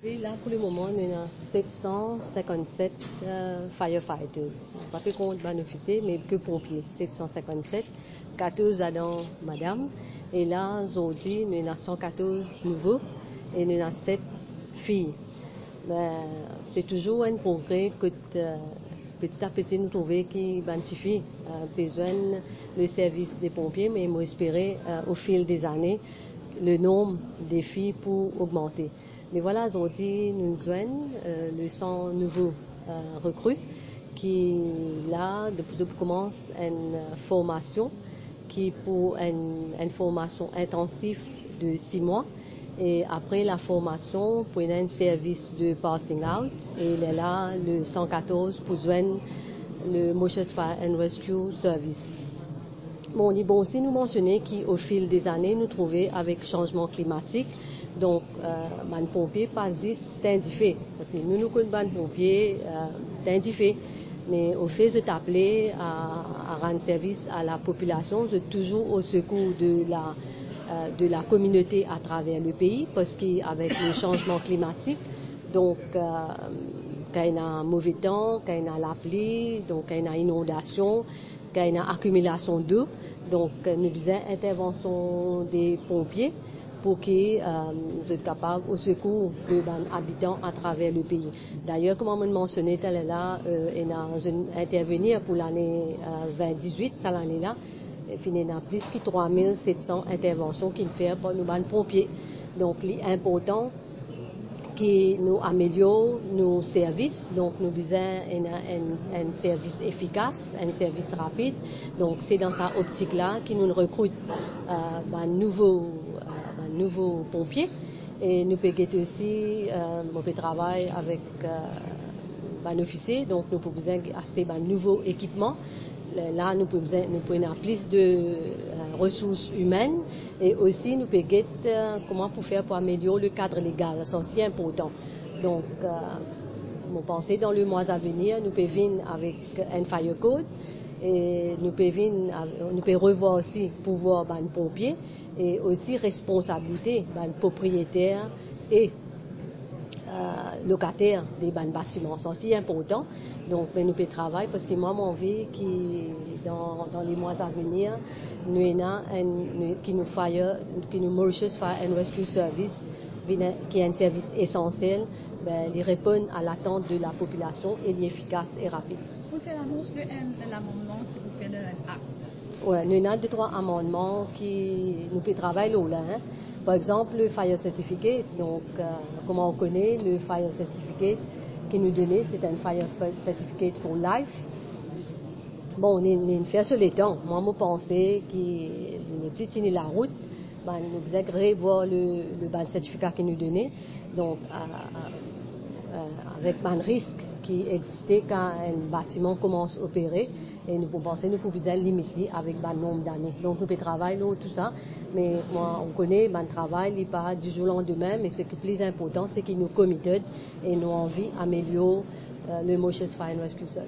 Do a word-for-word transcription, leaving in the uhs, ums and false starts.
Et là, pour le moment, on a sept cent cinquante-sept euh, firefighters. Pas que compte ban officier, mais que pompiers. sept cent cinquante-sept, quatorze adultes, madame. Et là, aujourd'hui, on a cent quatorze nouveaux et on a sept filles. Ben, c'est toujours un progrès que euh, petit à petit nous trouvons qui identifie euh, besoin le service des pompiers, mais moi espérer euh, au fil des années le nombre des filles pour augmenter. Mais voilà, aujourd'hui, nous joignent euh, le cent nouveaux euh, recrues qui, là, de plus en plus commencent une euh, formation qui pour une, une formation intensive de six mois. Et après la formation, pour un service de passing out, et il est là, le cent quatorze, pour joindre le Mauritius Fire and Rescue Service. Bon, il est bon aussi nous mentionner qu'au fil des années, nous trouvons avec changement climatique, donc, euh, ban pompier pas juste t'indiffé. Parce que nous, nous connaissons ban pompier, euh, t'indiffé. Mais au fait de t'appeler à, à rendre service à la population, je toujours au secours de la, euh, de la communauté à travers le pays, parce qu'avec le changement climatique, donc, euh, quand il y a un mauvais temps, quand il y a la pluie, donc quand il y a inondation, quand il y a accumulation d'eau, donc nous disons intervention des pompiers pour qu'ils euh, soient capables au secours des habitants à travers le pays. D'ailleurs, comme on m'a mentionné, tel est là, euh, il y a intervenir pour l'année euh, vingt dix-huit, ça l'année-là, il y a plus que trois mille sept cents interventions qu'il fait pour nous, les pompiers. Donc, l'important qui nous améliore nos services. Donc, nous disons un, un, un service efficace, un service rapide. Donc, c'est dans cette optique-là que nous recrutons euh, un nouveau, euh, un nouveau pompier. Et nous pouvons aussi, euh, on peut travailler avec euh, un officier. Donc, nous pouvons acheter un nouveau équipement. Là, nous pouvons, nous pouvons avoir plus de euh, ressources humaines et aussi nous pouvons euh, comment pour faire pour améliorer le cadre légal. C'est aussi important. Donc, euh, nous pensons dans le mois à venir, nous pouvons venir avec un fire code et nous pouvons, venir, nous pouvons revoir aussi pouvoir ban pompiers et aussi responsabilité ban propriétaires et Euh, locataires des bâtiments. C'est aussi important. Donc, ben, nous pouvons travailler parce que moi, mon envie qui, dans, dans les mois à venir, nous avons qui nous fire, qui nous Mauritius Fire and Rescue Service, qui est un service essentiel, ben, il répond à l'attente de la population et il est efficace et rapide. Vous faites l'annonce de, de l'amendement qui vous fait d'un acte. Oui, nous avons deux, trois amendements qui nous pouvons travailler là. Hein. Par exemple, le Fire Certificate, donc euh, comme on connaît, le Fire Certificate qui nous donnait, c'est un Fire Certificate for Life. Bon, on est fait sur les temps. Moi, je pensais qu'il n'est plus tenu la route. Ben, nous faisons revoir le, le ban certificat qu'il nous donnait. Donc, euh, euh, avec un risque qui existait quand un bâtiment commence à opérer. Et nous pensons nous pouvons limiter avec un nombre d'années. Donc, nous pouvons travailler là, tout ça. Mais moi, on connaît, le travail n'est pas du jour au lendemain, mais ce qui est plus important, c'est qu'il nous committed et nous envie d'améliorer euh, le Mauritius Fire and Rescue Service.